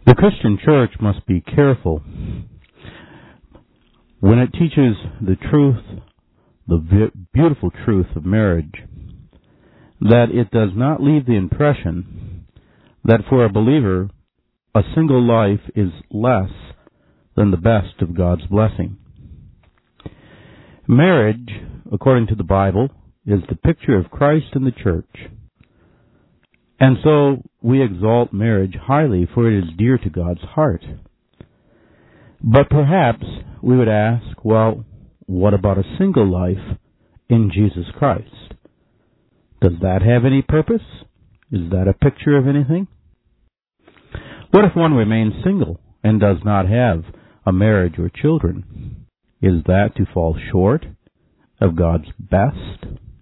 The Christian church must be careful when it teaches the truth, the beautiful truth of marriage, that it does not leave the impression that for a believer, a single life is less than the best of God's blessing. Marriage, according to the Bible, is the picture of Christ and the church. And so we exalt marriage highly, for it is dear to God's heart. But perhaps we would ask, well, what about a single life in Jesus Christ? Does that have any purpose? Is that a picture of anything? What if one remains single and does not have a marriage or children? Is that to fall short of God's best?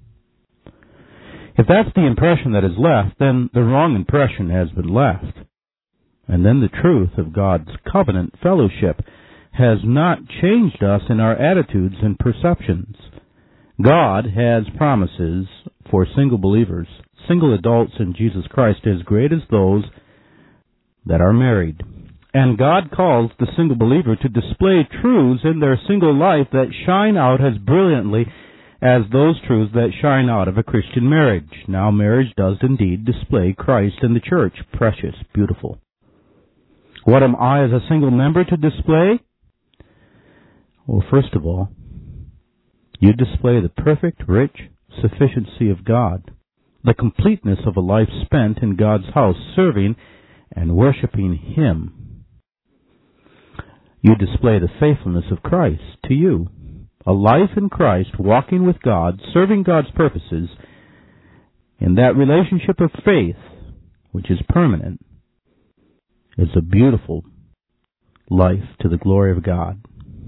If that's the impression that is left, then the wrong impression has been left. And then the truth of God's covenant fellowship has not changed us in our attitudes and perceptions. God has promises for single believers, single adults in Jesus Christ, as great as those that are married. And God calls the single believer to display truths in their single life that shine out as brilliantly as those truths that shine out of a Christian marriage. Now, marriage does indeed display Christ in the church. Precious, beautiful. What am I as a single member to display? Well, first of all, you display the perfect, rich sufficiency of God, the completeness of a life spent in God's house, serving and worshiping Him. You display the faithfulness of Christ to you. A life in Christ, walking with God, serving God's purposes, in that relationship of faith, which is permanent, is a beautiful life to the glory of God.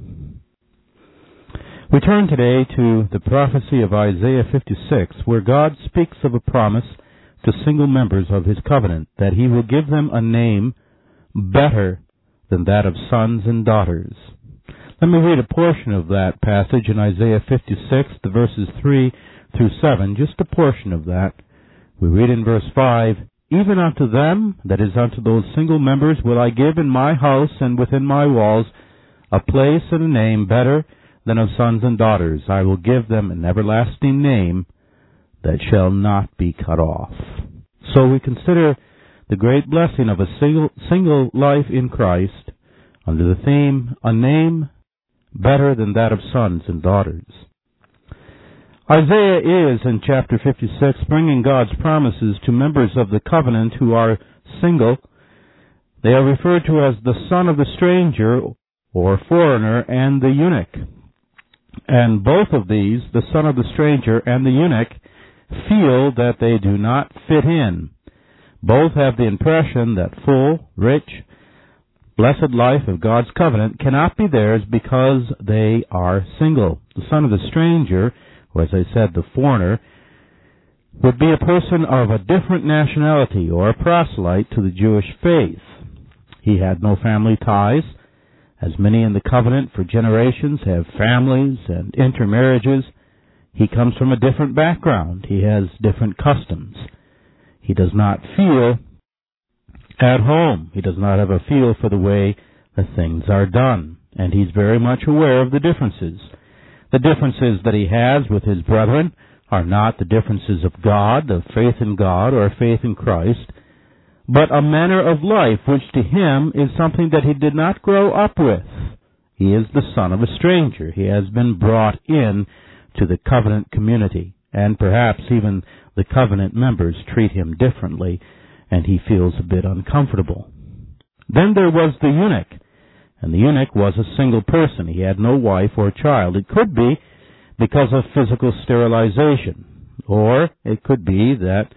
We turn today to the prophecy of Isaiah 56, where God speaks of a promise to single members of His covenant, that He will give them a name better than that of sons and daughters. Let me read a portion of that passage in Isaiah 56, the verses 3 through 7, just a portion of that. We read in verse 5, "Even unto them, that is unto those single members, will I give in my house and within my walls a place and a name better than of sons and daughters. I will give them an everlasting name that shall not be cut off." So we consider the great blessing of a single life in Christ under the theme, a name better than that of sons and daughters. Isaiah is, in chapter 56, bringing God's promises to members of the covenant who are single. They are referred to as the son of the stranger, or foreigner, and the eunuch. And both of these, the son of the stranger and the eunuch, feel that they do not fit in. Both have the impression that full, rich, blessed life of God's covenant cannot be theirs because they are single. The son of the stranger, or as I said, the foreigner, would be a person of a different nationality or a proselyte to the Jewish faith. He had no family ties, as many in the covenant for generations have families and intermarriages. He comes from a different background. He has different customs. He does not feel at home. He does not have a feel for the way that things are done. And he's very much aware of the differences. The differences that he has with his brethren are not the differences of God, of faith in God or faith in Christ, but a manner of life which to him is something that he did not grow up with. He is the son of a stranger. He has been brought in to the covenant community, and perhaps even the covenant members treat him differently, and he feels a bit uncomfortable. Then there was the eunuch, and the eunuch was a single person. He had no wife or child. It could be because of physical sterilization, or it could be that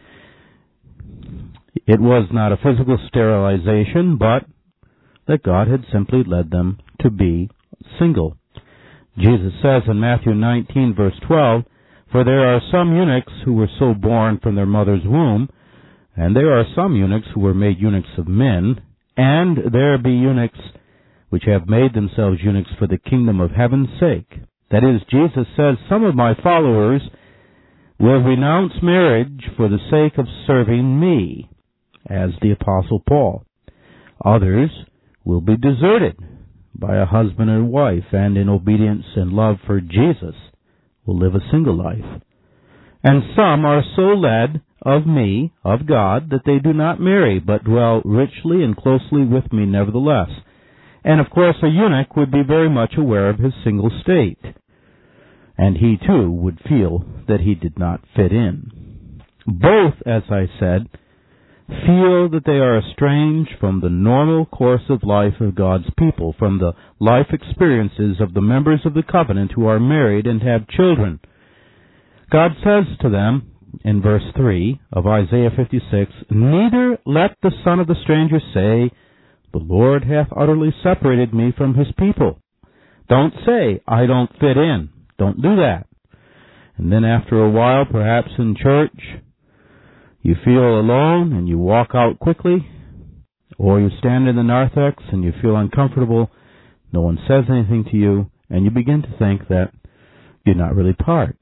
it was not a physical sterilization, but that God had simply led them to be single. Jesus says in Matthew 19, verse 12, "For there are some eunuchs who were so born from their mother's womb, and there are some eunuchs who were made eunuchs of men, and there be eunuchs which have made themselves eunuchs for the kingdom of heaven's sake." That is, Jesus says, some of my followers will renounce marriage for the sake of serving me, as the Apostle Paul. Others will be deserted by a husband and wife, and in obedience and love for Jesus will live a single life. And some are so led of me, of God, that they do not marry, but dwell richly and closely with me nevertheless. And of course a eunuch would be very much aware of his single state, and he too would feel that he did not fit in. Both, as I said, feel that they are estranged from the normal course of life of God's people, from the life experiences of the members of the covenant who are married and have children. God says to them in verse 3 of Isaiah 56, "Neither let the son of the stranger say, the Lord hath utterly separated me from his people." Don't say, "I don't fit in." Don't do that. And then after a while, perhaps in church, you feel alone and you walk out quickly, or you stand in the narthex and you feel uncomfortable, no one says anything to you, and you begin to think that you're not really part.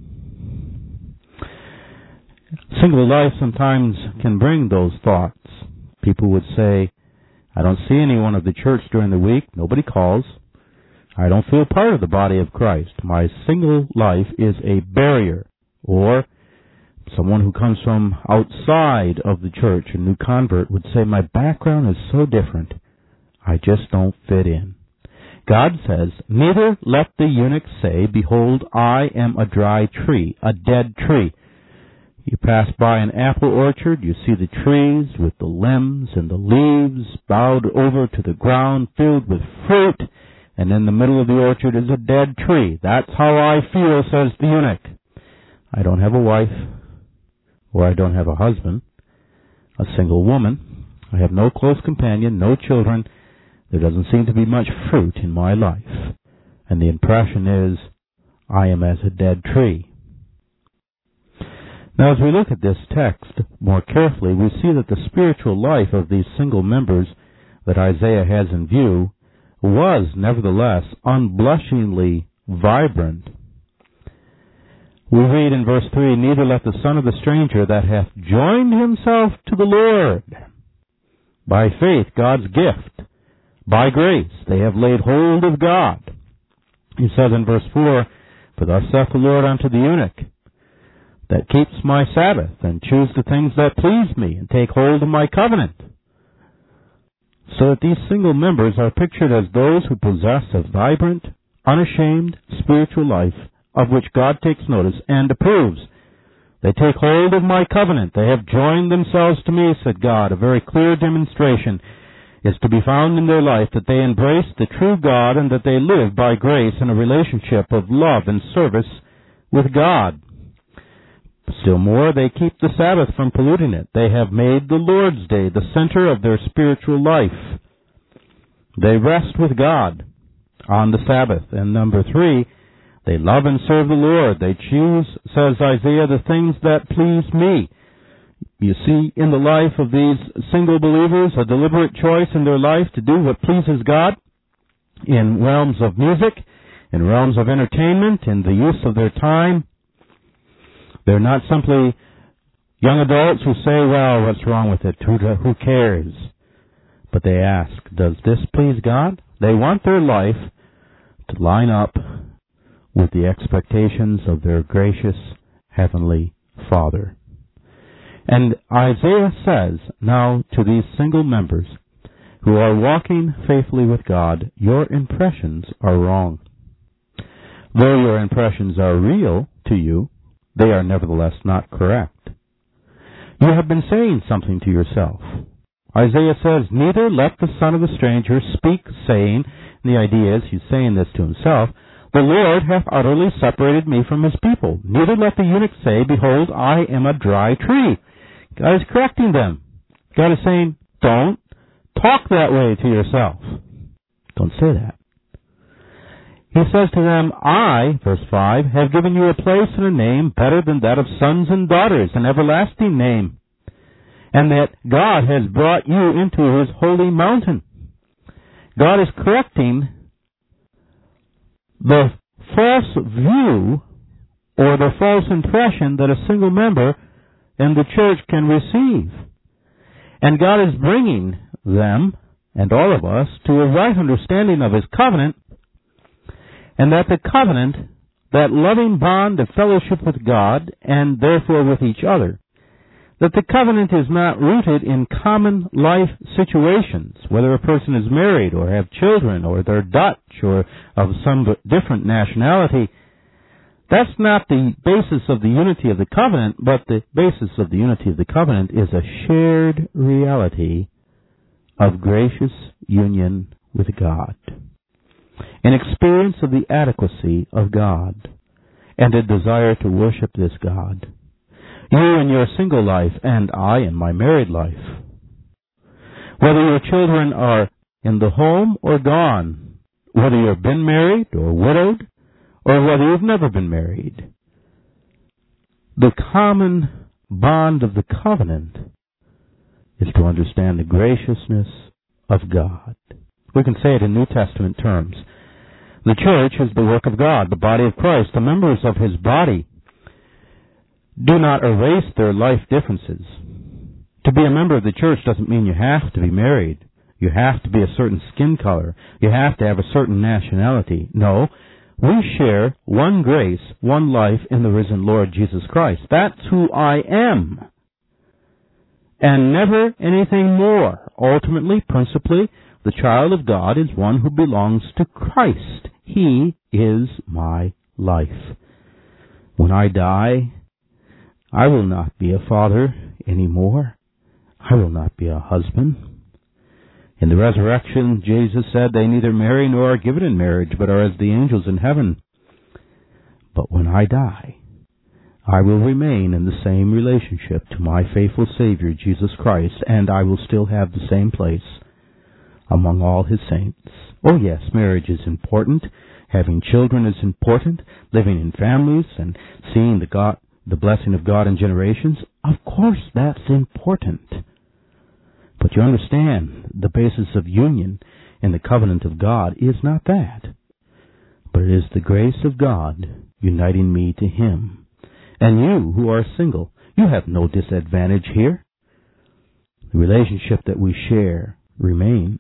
Single life sometimes can bring those thoughts. People would say, "I don't see anyone of the church during the week. Nobody calls. I don't feel part of the body of Christ. My single life is a barrier." Or someone who comes from outside of the church, a new convert, would say, "My background is so different. I just don't fit in." God says, "Neither let the eunuch say, behold, I am a dry tree, a dead tree." You pass by an apple orchard, you see the trees with the limbs and the leaves bowed over to the ground, filled with fruit, and in the middle of the orchard is a dead tree. That's how I feel, says the eunuch. I don't have a wife, or I don't have a husband, a single woman. I have no close companion, no children. There doesn't seem to be much fruit in my life. And the impression is, I am as a dead tree. Now, as we look at this text more carefully, we see that the spiritual life of these single members that Isaiah has in view was, nevertheless, unblushingly vibrant. We read in verse 3, "Neither let the son of the stranger that hath joined himself to the Lord." By faith, God's gift. By grace, they have laid hold of God. He says in verse 4, "For thus saith the Lord unto the eunuch, that keeps my Sabbath, and choose the things that please me, and take hold of my covenant." So that these single members are pictured as those who possess a vibrant, unashamed spiritual life, of which God takes notice and approves. They take hold of my covenant. They have joined themselves to me, said God. A very clear demonstration is to be found in their life that they embrace the true God and that they live by grace in a relationship of love and service with God. Still more, they keep the Sabbath from polluting it. They have made the Lord's Day the center of their spiritual life. They rest with God on the Sabbath. And number 3, they love and serve the Lord. They choose, says Isaiah, the things that please me. You see in the life of these single believers a deliberate choice in their life to do what pleases God in realms of music, in realms of entertainment, in the use of their time. They're not simply young adults who say, "Well, what's wrong with it? Who cares?" But they ask, does this please God? They want their life to line up with the expectations of their gracious Heavenly Father. And Isaiah says now to these single members who are walking faithfully with God, your impressions are wrong. Though your impressions are real to you, they are nevertheless not correct. You have been saying something to yourself. Isaiah says, "Neither let the son of the stranger speak, saying," and the idea is he's saying this to himself, "The Lord hath utterly separated me from his people. Neither let the eunuch say, behold, I am a dry tree." God is correcting them. God is saying, don't talk that way to yourself. Don't say that. He says to them, "I," verse 5, "have given you a place and a name better than that of sons and daughters, an everlasting name, and that God has brought you into his holy mountain." God is correcting the false view or the false impression that a single member in the church can receive. And God is bringing them and all of us, to a right understanding of His covenant, and that the covenant, that loving bond of fellowship with God, and therefore with each other, that the covenant is not rooted in common life situations, whether a person is married or have children or they're Dutch or of some different nationality. That's not the basis of the unity of the covenant, but the basis of the unity of the covenant is a shared reality of gracious union with God, an experience of the adequacy of God, and a desire to worship this God. You in your single life, and I in my married life. Whether your children are in the home or gone, whether you've been married or widowed, or whether you've never been married, the common bond of the covenant is to understand the graciousness of God. We can say it in New Testament terms. The church is the work of God, the body of Christ, the members of His body. Do not erase their life differences. To be a member of the church doesn't mean you have to be married. You have to be a certain skin color. You have to have a certain nationality. No, we share one grace, one life in the risen Lord Jesus Christ. That's who I am. And never anything more. Ultimately, principally, the child of God is one who belongs to Christ. He is my life. When I die, I will not be a father anymore. I will not be a husband. In the resurrection, Jesus said they neither marry nor are given in marriage, but are as the angels in heaven. But when I die, I will remain in the same relationship to my faithful Savior, Jesus Christ, and I will still have the same place among all His saints. Oh yes, marriage is important. Having children is important. Living in families and seeing the blessing of God in generations, of course that's important. But you understand, the basis of union in the covenant of God is not that, but it is the grace of God uniting me to Him. And you who are single, you have no disadvantage here. The relationship that we share remains.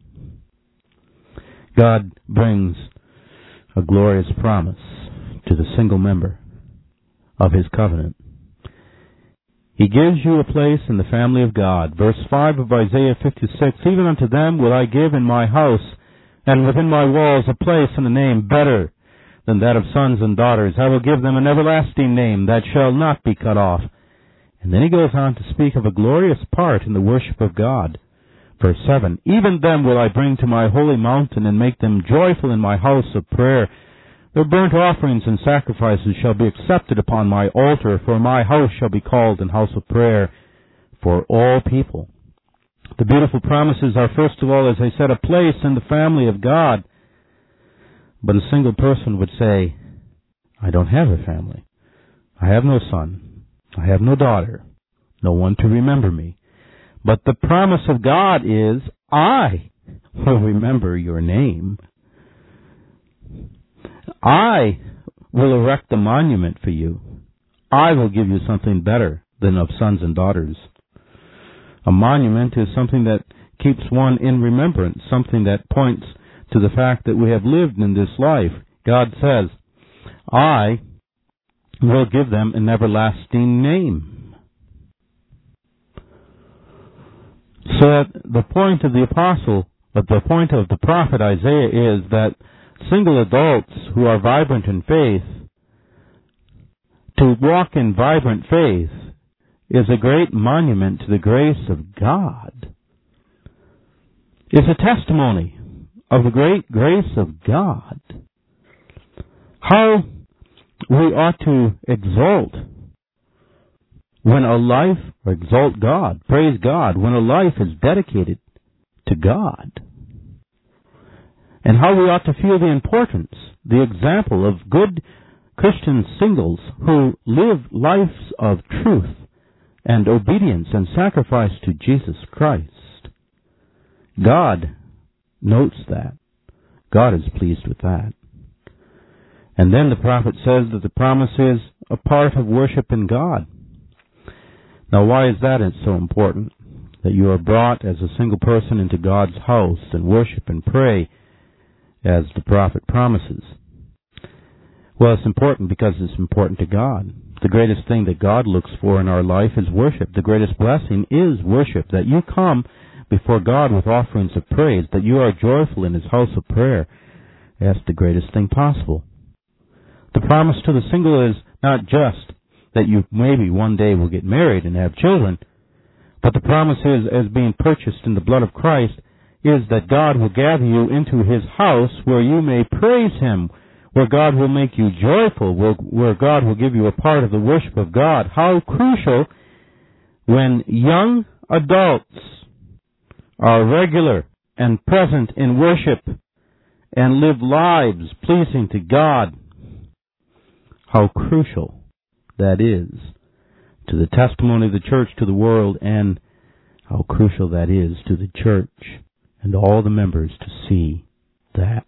God brings a glorious promise to the single member of His covenant. He gives you a place in the family of God. Verse 5 of Isaiah 56, even unto them will I give in my house, and within my walls a place and a name better than that of sons and daughters. I will give them an everlasting name that shall not be cut off. And then he goes on to speak of a glorious part in the worship of God. Verse 7, even them will I bring to my holy mountain, and make them joyful in my house of prayer. Their burnt offerings and sacrifices shall be accepted upon my altar, for my house shall be called an house of prayer for all people. The beautiful promises are, first of all, as I said, a place in the family of God. But a single person would say, I don't have a family. I have no son. I have no daughter. No one to remember me. But the promise of God is, I will remember your name. I will erect a monument for you. I will give you something better than of sons and daughters. A monument is something that keeps one in remembrance, something that points to the fact that we have lived in this life. God says, I will give them an everlasting name. So that the point of the apostle, but the point of the prophet Isaiah is that single adults who are vibrant in faith, to walk in vibrant faith is a great monument to the grace of God. It's a testimony of the great grace of God. How we ought to exalt when a life, or exalt God, praise God, when a life is dedicated to God. And how we ought to feel the importance, the example of good Christian singles who live lives of truth and obedience and sacrifice to Jesus Christ. God notes that. God is pleased with that. And then the prophet says that the promise is a part of worship in God. Now, why is that so important? that you are brought as a single person into God's house and worship and pray as the prophet promises? Well, it's important because it's important to God. The greatest thing that God looks for in our life is worship. The greatest blessing is worship, that you come before God with offerings of praise, that you are joyful in His house of prayer. That's the greatest thing possible. The promise to the single is not just that you maybe one day will get married and have children, but the promise is, as being purchased in the blood of Christ, is that God will gather you into His house where you may praise Him, where God will make you joyful, where God will give you a part of the worship of God. How crucial when young adults are regular and present in worship and live lives pleasing to God. How crucial that is to the testimony of the church to the world, and how crucial that is to the church and all the members to see that.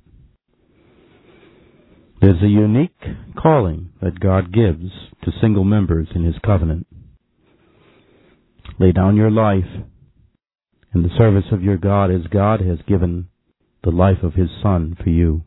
There's a unique calling that God gives to single members in His covenant. Lay down your life in the service of your God as God has given the life of His Son for you.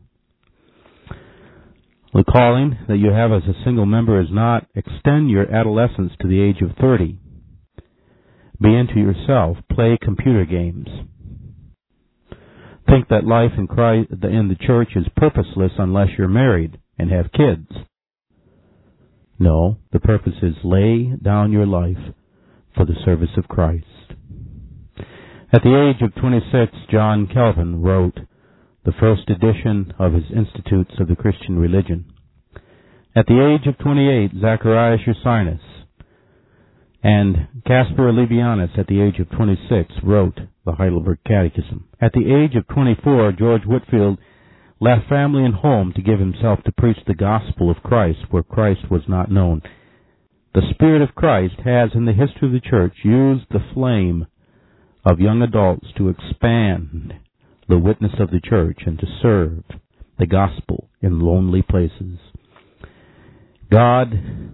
The calling that you have as a single member is not extend your adolescence to the age of 30. Be into yourself. Play computer games. Think that life in Christ, in the church, is purposeless unless you're married and have kids. No, the purpose is lay down your life for the service of Christ. At the age of 26, John Calvin wrote the first edition of his Institutes of the Christian Religion. At the age of 28, Zacharias Ursinus and Caspar Olevianus, at the age of 26, wrote the Heidelberg Catechism. At the age of 24, George Whitefield left family and home to give himself to preach the gospel of Christ where Christ was not known. The Spirit of Christ has, in the history of the church, used the flame of young adults to expand the witness of the church and to serve the gospel in lonely places. God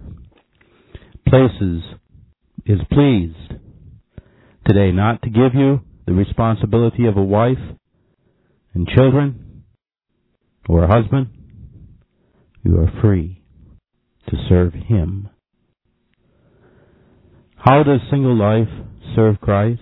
is pleased today not to give you the responsibility of a wife and children or a husband. You are free to serve Him. How does single life serve Christ?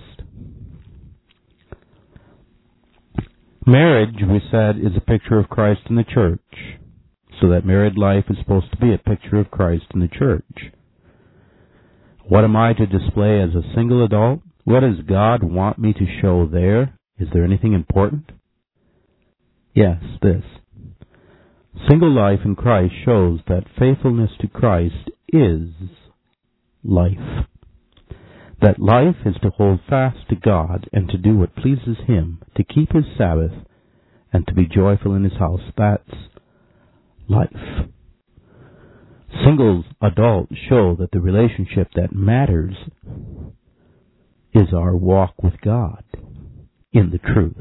Marriage, we said, is a picture of Christ in the church. So that married life is supposed to be a picture of Christ in the church. What am I to display as a single adult? What does God want me to show there? Is there anything important? Yes, this. Single life in Christ shows that faithfulness to Christ is life. That life is to hold fast to God and to do what pleases Him, to keep His Sabbath, and to be joyful in His house. That's life. Single adults show that the relationship that matters is our walk with God in the truth.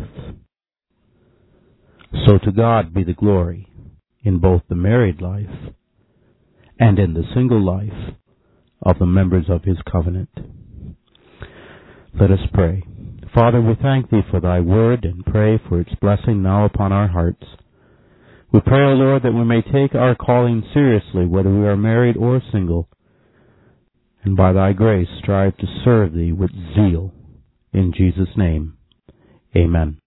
So to God be the glory in both the married life and in the single life of the members of His covenant. Let us pray. Father, we thank Thee for Thy word and pray for its blessing now upon our hearts. We pray, O Lord, that we may take our calling seriously, whether we are married or single, and by Thy grace strive to serve Thee with zeal. In Jesus' name, amen.